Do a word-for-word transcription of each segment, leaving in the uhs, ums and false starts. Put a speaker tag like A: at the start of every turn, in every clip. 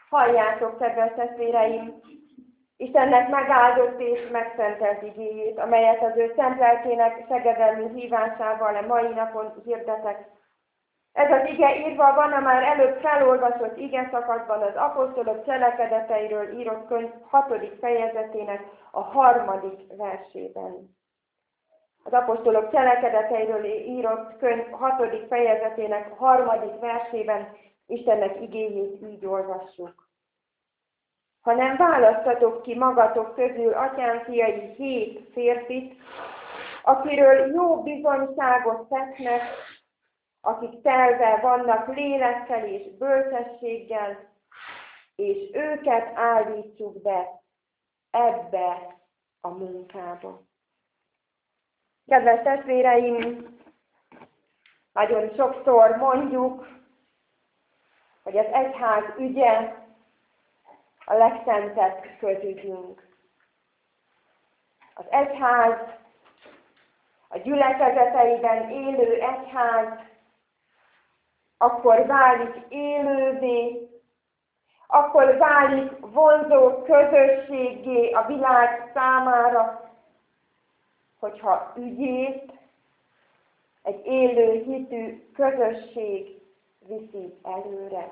A: Halljátok, kedves testvéreim, Istennek megáldott és megszentelt igéjét, amelyet az ő szent lelkének segedelmű hívásával a mai napon hirdetek. Ez az ige írva van a már előbb felolvasott ige szakaszban az apostolok cselekedeteiről írott könyv hatodik fejezetének a harmadik versében. Az apostolok cselekedeteiről írott könyv hatodik fejezetének harmadik versében Istennek igéjét így olvassuk. Ha nem választatok ki magatok közül atyám fiai hét férfit, akiről jó bizonyságot tesznek, akik telve vannak lélekkel és bölcsességgel, és őket állítsuk be ebbe a munkába. Kedves testvéreim, nagyon sokszor mondjuk, hogy az egyház ügye a legszentebb közügyünk. Az egyház, a gyülekezeteiben élő egyház akkor válik élővé, akkor válik vonzó közösséggé a világ számára, hogyha ügyét egy élő hitű közösség viszi előre.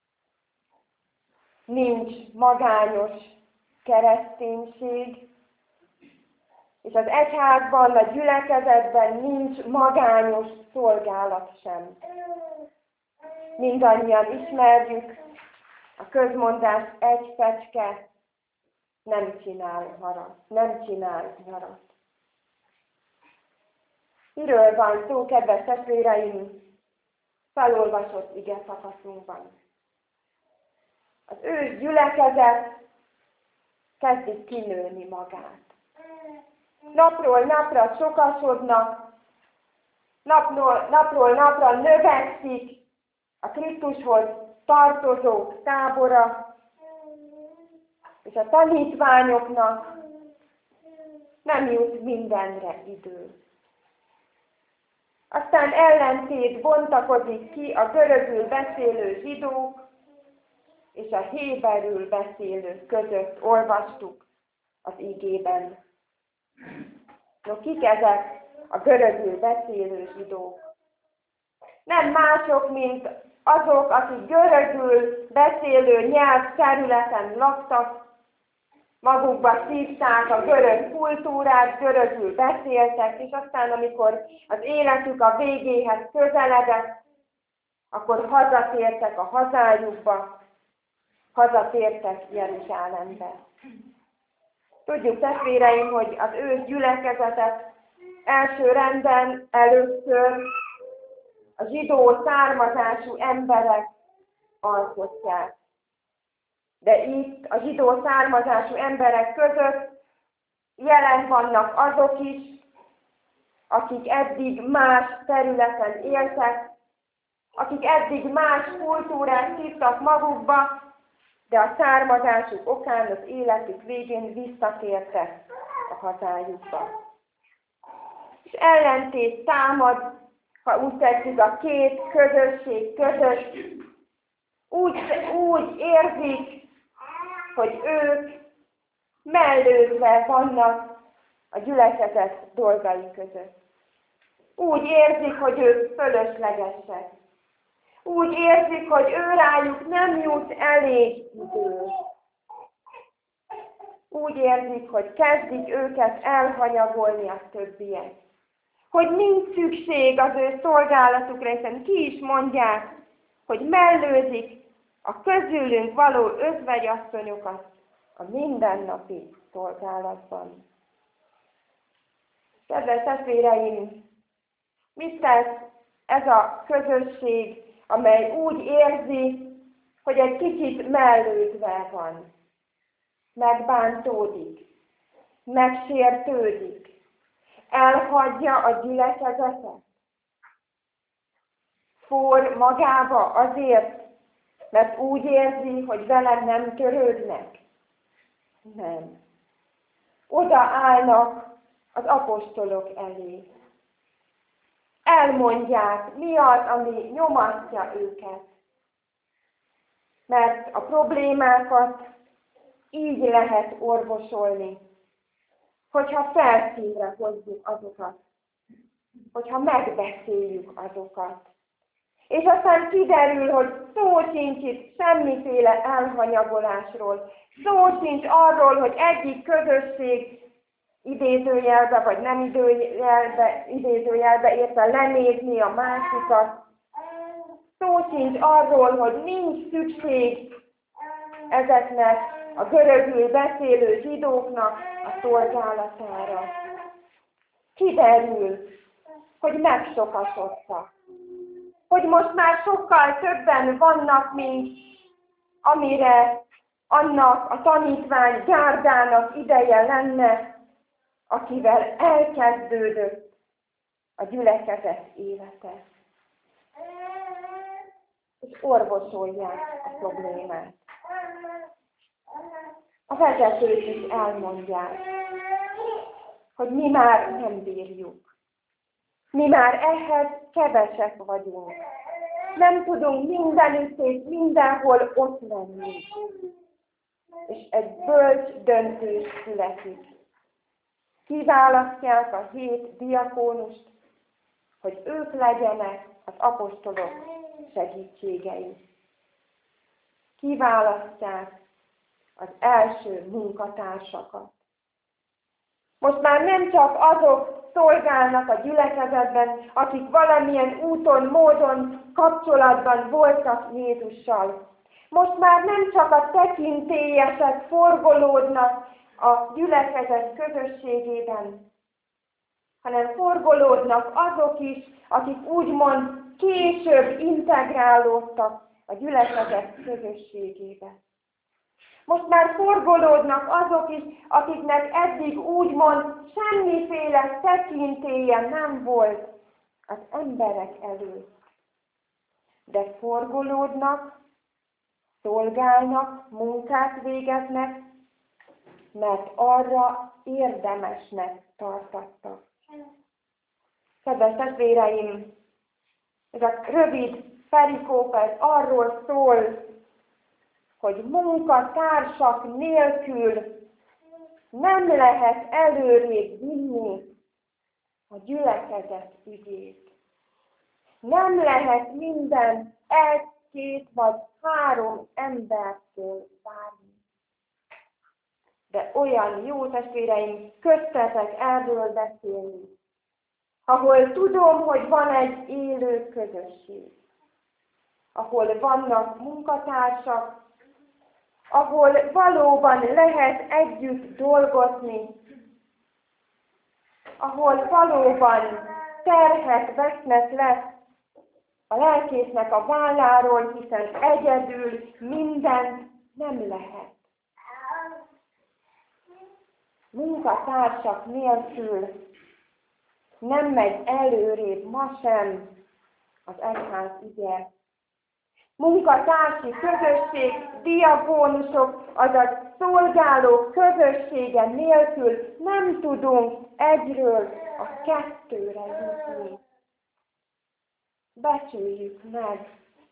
A: Nincs magányos kereszténység, és az egyházban, a gyülekezetben nincs magányos szolgálat sem. Mindannyian ismerjük a közmondás, egy fecske nem csinál harat, nem csinál nyarat. Miről van szó, kedves testvéreim, felolvasott ige szakaszunkban? Az ős gyülekezet kezdi kinőni magát. Napról napra sokasodnak, napról, napról napra növekszik a Krisztushoz tartozók tábora, és a tanítványoknak nem jut mindenre idő. Aztán ellentét bontakozik ki a görögül beszélő zsidók és a héberül beszélők között, olvastuk az igében. No, kik ezek a görögül beszélő zsidók? Nem mások, mint azok, akik görögül beszélő nyelv területen laktak, magukba szívták a görög kultúrát, görögül beszéltek, és aztán, amikor az életük a végéhez közeledett, akkor hazatértek a hazájukba, hazatértek Jeruzsálembe. Tudjuk, testvéreim, hogy az ős gyülekezetet első rendben először a zsidó származású emberek alkotják. De itt a zsidó származású emberek között jelen vannak azok is, akik eddig más területen éltek, akik eddig más kultúrát szívtak magukba, de a származásuk okán az életük végén visszatértek a hazájukba. És ellentét támad, ha úgy tetszik, a két közösség között, úgy, úgy érzik, hogy ők mellőzve vannak a gyülekezet dolgai között. Úgy érzik, hogy ők fölöslegesek. Úgy érzik, hogy őrájuk nem jut elég idő. Úgy érzik, hogy kezdik őket elhanyagolni a többiek. Hogy nincs szükség az ő szolgálatukra, hiszen ki is mondják, hogy mellőzik a közülünk való özvegyasszonyokat a mindennapi szolgálatban. Kedves testvéreim, mit tesz ez a közösség, amely úgy érzi, hogy egy kicsit mellőzve van, megbántódik, megsértődik, elhagyja a gyülekezetet, forr magába azért, mert úgy érzi, hogy velem nem törődnek. Nem. Oda állnak az apostolok elé. Elmondják, mi az, ami nyomatja őket. Mert a problémákat így lehet orvosolni, hogyha felszínre hozzuk azokat, hogyha megbeszéljük azokat. És aztán kiderül, hogy szó sincs itt semmiféle elhanyagolásról, szó sincs arról, hogy egyik közösség idézőjelbe, vagy nem idézőjelbe, idézőjelbe érte lenézni a másikat. Szó sincs arról, hogy nincs szükség ezeknek a görögül beszélő zsidóknak a szolgálatára. Kiderül, hogy megsokasodtak. Hogy most már sokkal többen vannak, mint amire annak a tanítvány gárdának ideje lenne, akivel elkezdődött a gyülekezet élete. És orvosolják a problémát. A vezetők is elmondják, hogy mi már nem bírjuk. Mi már ehhez kevesek vagyunk. Nem tudunk mindenütt és mindenhol ott lenni. És egy bölcs döntés születik. Kiválasztják a hét diakónust, hogy ők legyenek az apostolok segítségei. Kiválasztják az első munkatársakat. Most már nem csak azok szolgálnak a gyülekezetben, akik valamilyen úton, módon kapcsolatban voltak Jézussal. Most már nem csak a tekintélyesek forgolódnak a gyülekezet közösségében, hanem forgolódnak azok is, akik úgymond később integrálódtak a gyülekezet közösségébe. Most már forgolódnak azok is, akiknek eddig úgymond semmiféle tekintélye nem volt az emberek előtt. De forgolódnak, szolgálnak, munkát végeznek, mert arra érdemesnek tartattak. Kedves testvéreim, ez a rövid perikóp ez arról szól, hogy munkatársak nélkül nem lehet előrébb vinni a gyülekezet ügyét. Nem lehet minden egy, két vagy három embertől várni. De olyan jó testvéreim, köztetek erről beszélni, ahol tudom, hogy van egy élő közösség, ahol vannak munkatársak, ahol valóban lehet együtt dolgozni, ahol valóban terhet vesznek le a lelkésznek a válláról, hiszen egyedül mindent nem lehet. Munkatársak nélkül nem megy előrébb ma sem az egyház ügye. Munkatársi közösség, diakónusok, azaz szolgálók közössége nélkül nem tudunk egyről a kettőre jutni. Becsüljük meg,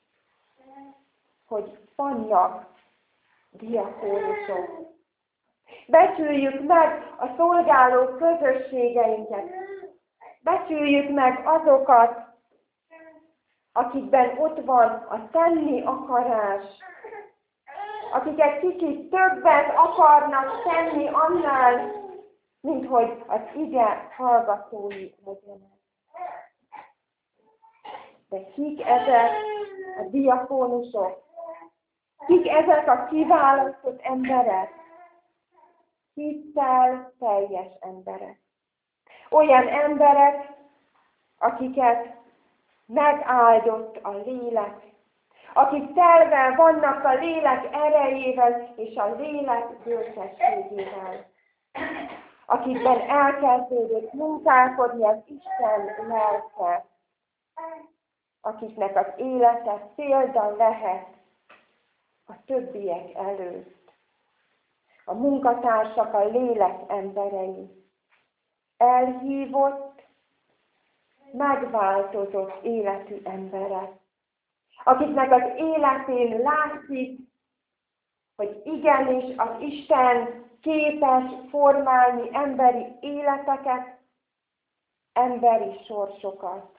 A: hogy vannak diakónusok. Becsüljük meg a szolgáló közösségeinket. Becsüljük meg azokat, akikben ott van a tenni akarás, akik egy kicsit többet akarnak tenni annál, mint hogy az ige hallgatói legyenek. De kik ezek a diakónusok? Kik ezek a kiválasztott emberek? Hittel teljes emberek. Olyan emberek, akiket megáldott a lélek, akik telve vannak a lélek erejével és a lélek bölcsességével, akikben elkezdődött munkálkodni az Isten lelke, akiknek az élete példa lehet a többiek előtt. A munkatársak a lélek emberei, elhívott, megváltozott életű emberek, akiknek az életén látszik, hogy igenis az Isten képes formálni emberi életeket, emberi sorsokat.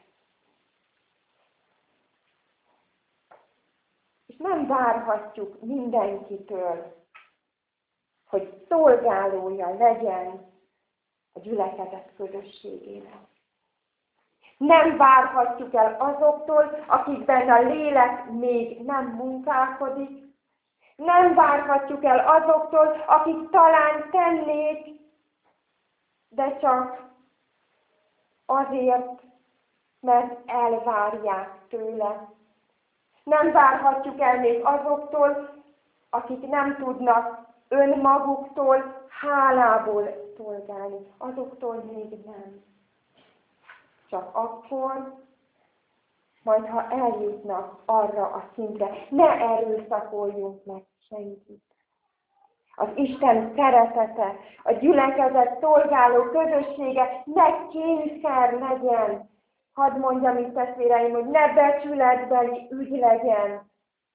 A: És nem várhatjuk mindenkitől, hogy szolgálója legyen a gyülekezet közösségének. Nem várhatjuk el azoktól, akikben a lélek még nem munkálkodik. Nem várhatjuk el azoktól, akik talán tennék, de csak azért, mert elvárják tőle. Nem várhatjuk el még azoktól, akik nem tudnak önmaguktól hálából szolgálni. Azoktól még nem. Csak akkor, majd ha eljutnak arra a szintre, ne erőszakoljunk meg senkit. Az Isten szeretete, a gyülekezet szolgáló közössége ne kényszer legyen. Hadd mondjam itt, testvéreim, hogy ne becsületbeli ügy legyen.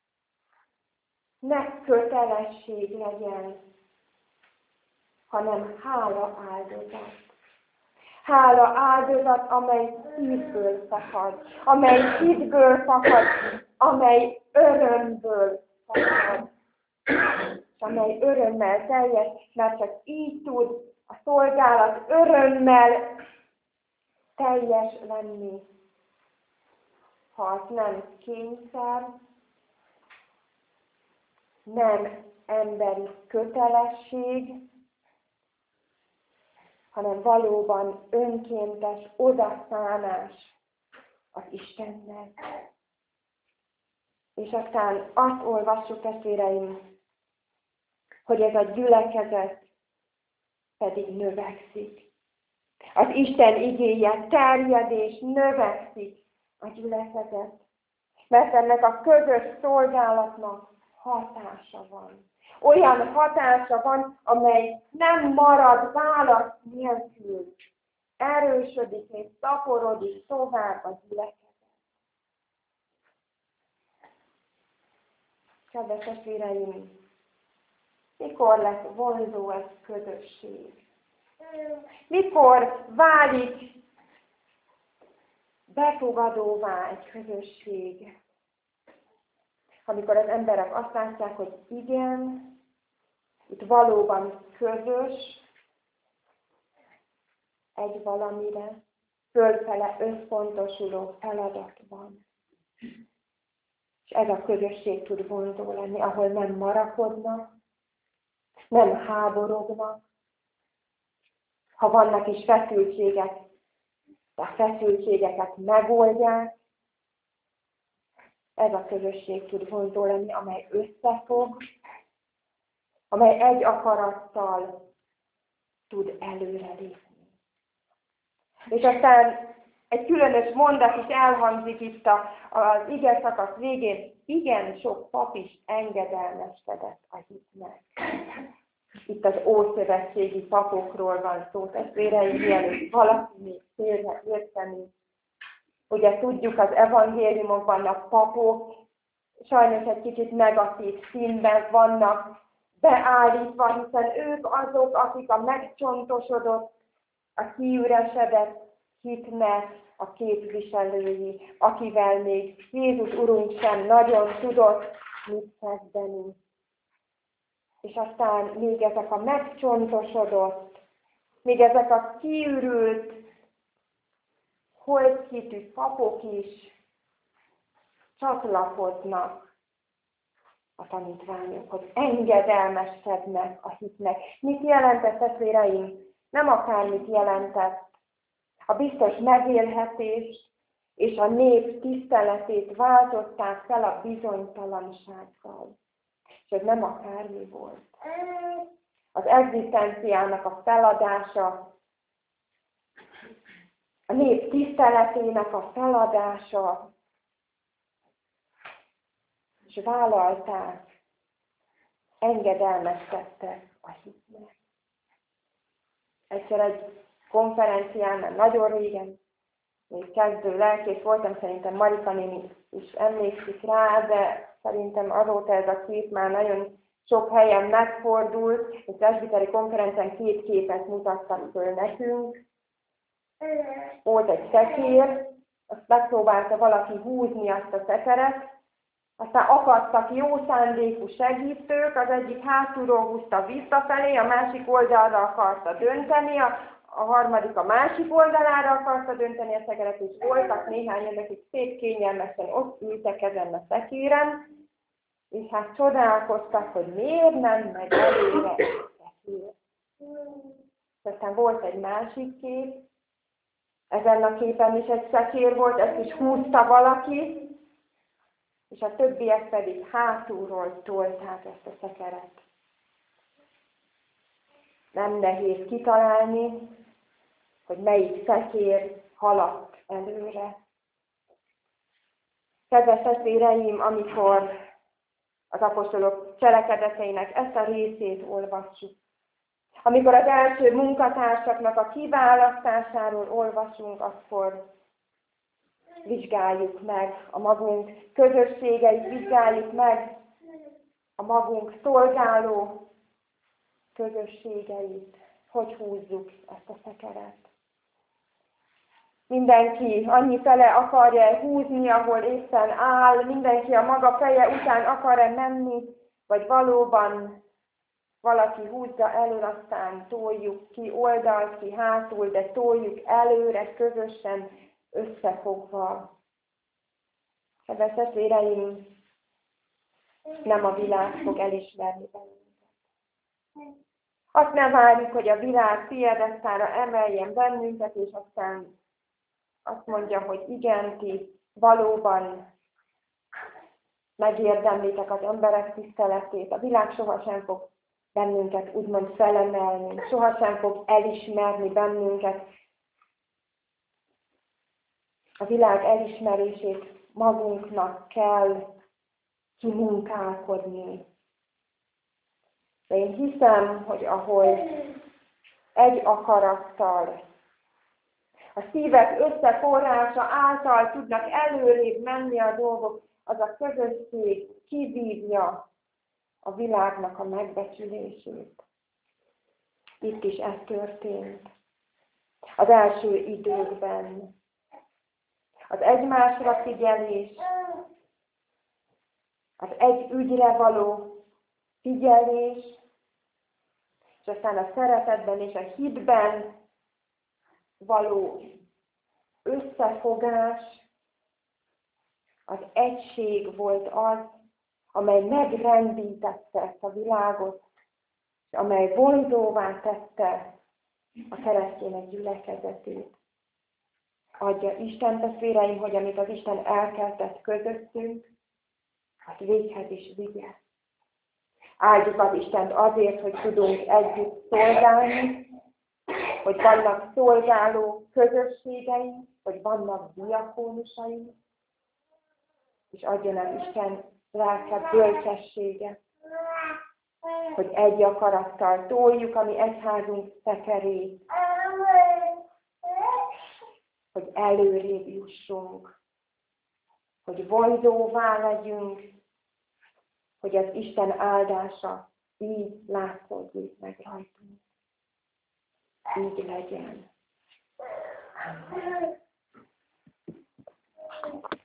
A: Ne kötelesség legyen, hanem hála áldozat. Hála áldozat, amely szívből fakad, amely hitből fakad, amely örömből fakad, és amely örömmel teljes, mert csak így tud a szolgálat örömmel teljes lenni. Ha az nem kényszer, nem emberi kötelesség, hanem valóban önkéntes odaszánás az Istennek. És aztán azt olvassuk, testvéreim, hogy ez a gyülekezet pedig növekszik. Az Isten igéje terjed és növekszik a gyülekezet. Mert ennek a közös szolgálatnak hatása van. Olyan hatása van, amely nem marad válasz nélkül. Erősödik és szaporodik tovább a gyülekezet. Kedves testvéreim, mikor lesz vonzó ez közösség? Mikor válik befogadóvá egy közösség? Amikor az emberek azt látják, hogy igen, itt valóban közös, egy valamire, fölfele összpontosuló feladat van. És ez a közösség tud vonzó lenni, ahol nem marakodnak, nem háborognak. Ha vannak is feszültségek, a feszültségeket megoldják. Ez a közösség tud vonzó lenni, amely összefog, amely egy akarattal tud előrelépni. És aztán egy különös mondat is elhangzik itt az ige szakasz végén. Igen, sok pap is engedelmeskedett a hitnek. Itt az ószövetségi papokról van szó, testvéreim, mielőtt valaki még félre érteni. Ugye tudjuk, az evangéliumokban a papok sajnos egy kicsit negatív színben vannak beállítva, hiszen ők azok, akik a megcsontosodott, a kiüresedett hitnek a képviselői, akivel még Jézus Urunk sem nagyon tudott mit kezdeni. És aztán még ezek a megcsontosodott, még ezek a kiürült, holthitű papok is csatlakoznak a tanítványokhoz, engedelmeskednek a hitnek. Mit jelentett, testvéreim? Nem akármit jelentett. A biztos megélhetést és a nép tiszteletét váltották fel a bizonytalansággal. És ez nem akármi volt. Az egzisztenciának a feladása, a nép tiszteletének a feladása, és vállalták, engedelmeskedtek a hitnek. Egyszer egy konferencián, mert nagyon régen, még kezdő lelkész voltam, szerintem Marika néni is emlékszik rá, de szerintem azóta ez a kép már nagyon sok helyen megfordult, és presbiteri konferencián két képet mutattak föl nekünk. Volt egy szekér, azt megpróbálta valaki húzni azt a szekeret, aztán akadtak jó szándékú segítők, az egyik hátulról húzta visszafelé, a másik oldalra akarta dönteni, a, a harmadik a másik oldalára akarta dönteni a szekeret, és voltak néhányan, akik szép kényelmesen ott ültek ezen a szekéren, és hát csodálkoztak, hogy miért nem megy előre a szekér. Aztán volt egy másik kép, ezen a képen is egy szekér volt, ezt is húzta valaki, és a többiek pedig hátulról tolták ezt a szekeret. Nem nehéz kitalálni, hogy melyik szekér haladt előre. Kedves testvéreim, amikor az apostolok cselekedeteinek ezt a részét olvassuk, amikor az első munkatársaknak a kiválasztásáról olvasunk, akkor vizsgáljuk meg a magunk közösségeit, vizsgáljuk meg a magunk szolgáló közösségeit, hogy húzzuk ezt a szekeret. Mindenki annyifele akarja húzni, ahol éppen áll, mindenki a maga feje után akar-e menni, vagy valóban valaki húzza elő, aztán toljuk ki oldalt, ki hátul, de toljuk előre közösen, összefogva. Kedves testvéreim, nem a világ fog elismerni bennünket. Azt nem várjuk, hogy a világ piedesztára emeljen bennünket, és aztán azt mondja, hogy igen, ti valóban megérdemlitek az emberek tiszteletét. A világ sohasem fog bennünket úgymond felemelni, sohasem fog elismerni bennünket. A világ elismerését magunknak kell kimunkálkodni. De én hiszem, hogy ahol egy akarattal, a szívek összeforrása által tudnak előrébb menni a dolgok, az a közösség kivívja a világnak a megbecsülését. Itt is ez történt. Az első időkben. Az egymásra figyelés, az egy ügyre való figyelés, és aztán a szeretetben és a hitben való összefogás, az egység volt az, amely megrendítette ezt a világot, és amely vonzóvá tette a keresztények gyülekezetét. Adja Isten, testvéreim, hogy amit az Isten elkezdett közöttünk, azt véghez is vigye. Áldjuk az Istent azért, hogy tudunk együtt szolgálni, hogy vannak szolgáló közösségeink, hogy vannak diakónusaink, és adjon el Isten lelke bölcsessége, hogy egy akarattal toljuk a mi egyházunk szekerét, hogy előrébb jussunk, hogy vonzóvá legyünk, hogy az Isten áldása így látszódjék meg rajtunk. Így legyen. Amen.